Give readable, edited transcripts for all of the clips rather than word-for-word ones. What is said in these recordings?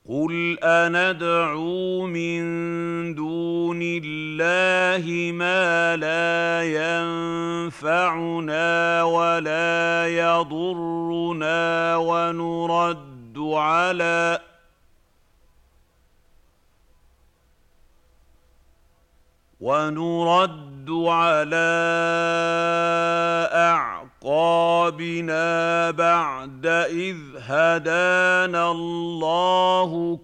قُلْ أَنَدْعُو مِن دُونِ اللَّهِ مَا لَا يَنفَعُنَا وَلَا يَضُرُّنَا وَنُرَدُّ عَلَىٰ أَعْقَابِنَا بَعْدَ إِذْ هَدَانَا اللَّهُ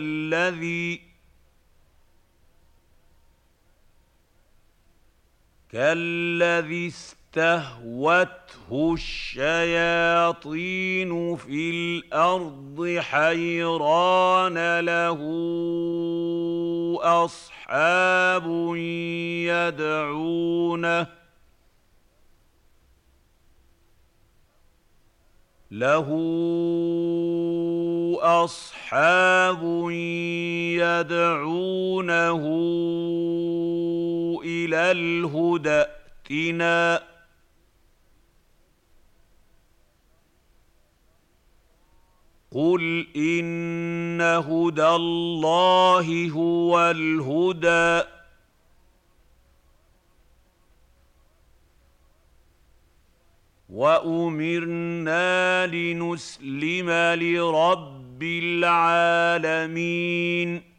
كَالَّذِي اسْتَهْوَتْهُ الشَّيَاطِينُ فِي الْأَرْضِ حَيْرَانَ لَهُ أَصْحَابٌ يَدْعُونَهُ إِلَى الْهُدى ائْتِنَا ۗ قُلْ إِنَّ هُدَى اللَّهِ هُوَ الْهُدَىٰ ۖ وَأُمِرْنَا لِنُسْلِمَ لِرَبِّ الْعَالَمِينَ